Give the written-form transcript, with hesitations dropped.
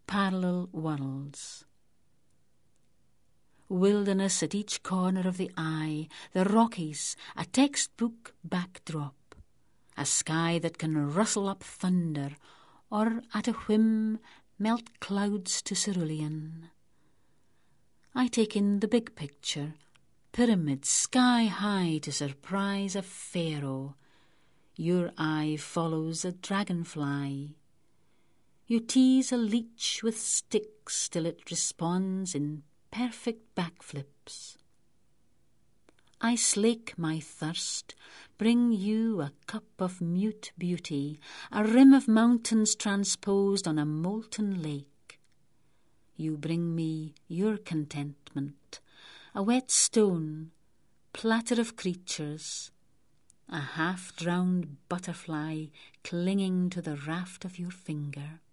parallel worlds. Wilderness at each corner of the eye, the Rockies, a textbook backdrop, a sky that can rustle up thunder, or at a whim melt clouds to cerulean. I take in the big picture, pyramids sky high to surprise a pharaoh. Your eye follows a dragonfly. You tease a leech with sticks till it responds in perfect backflips. I slake my thirst, bring you a cup of mute beauty, a rim of mountains transposed on a molten lake. You bring me your contentment, a wet stone, platter of creatures, a half-drowned butterfly clinging to the raft of your finger.